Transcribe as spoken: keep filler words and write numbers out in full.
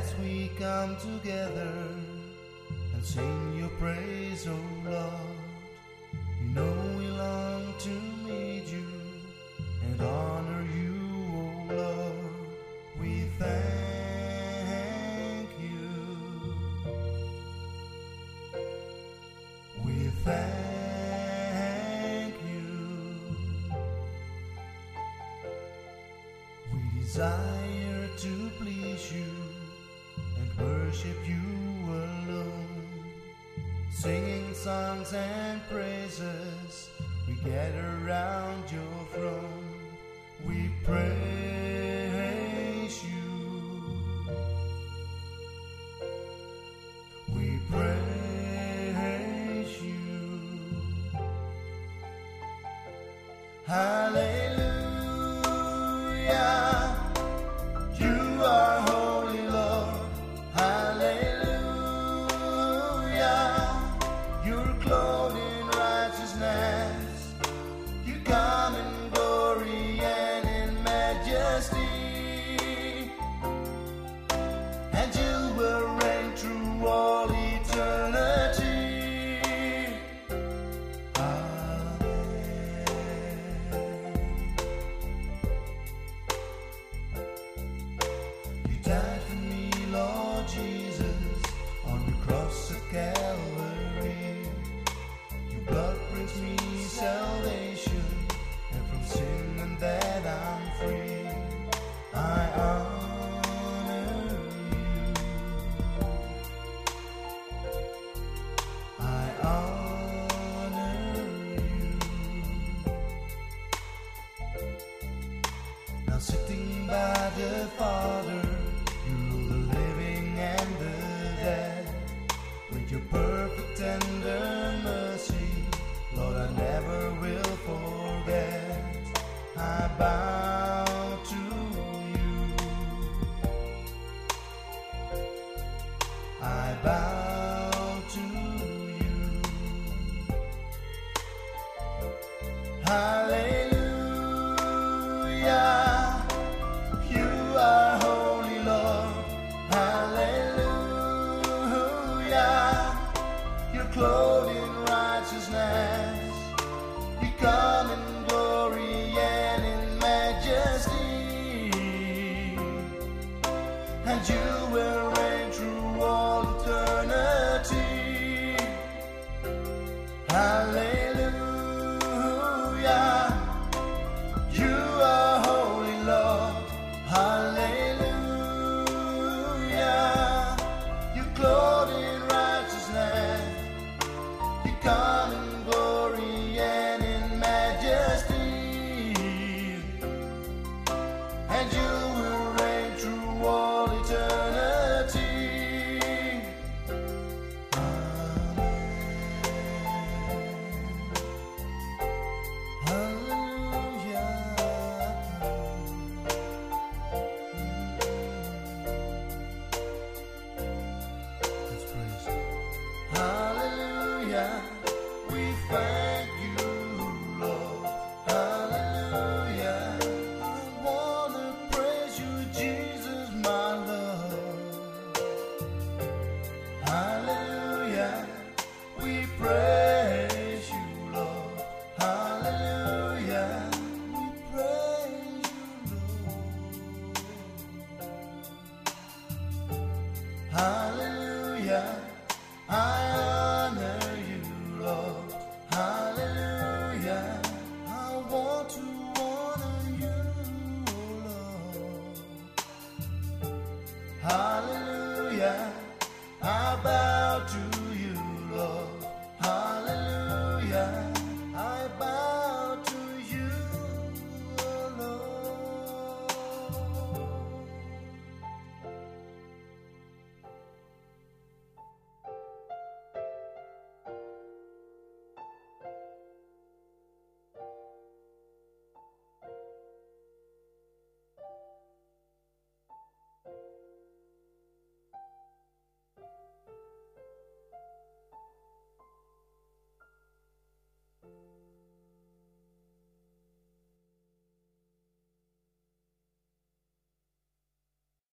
as we come together and sing your praise, oh Lord. You know we long to meet you and honor you, oh Lord. We thank you. We thank you. We desire to please you and worship you alone. Singing songs and praises, we gather around your throne. We praise you. We praise you. Hallelujah. You are holy, Lord. Hallelujah. You're clothed in righteousness. You come in glory and in majesty, and you will reign through all eternity. Amen. You died for me, Lord Jesus, on the cross of Calvary. Your blood brings me salvation, and from sin and that I'm free. I honor you. I honor you. Now sitting by the Father, you rule the living and the dead. With your perfect tender mercy, Lord, I never will forget. I bow to you. I bow to you. Hallelujah. You are holy, Lord. Hallelujah. You're clothed in righteousness. You come in glory and in majesty, and you will reign through all eternity. Hallelujah. You are holy, Lord. Hallelujah. You're clothed in righteousness. You come in glory and in majesty, and you will reign through all eternity. Amen. Hallelujah. Let's praise Him. Hallelujah. We thank you, Lord. Hallelujah. I wanna praise you, Jesus, my Lord. Hallelujah. We praise you, Lord. Hallelujah. We praise you, Lord. Hallelujah. I honor you, Lord. Hallelujah. I want to honor you, Lord. Hallelujah. I bow to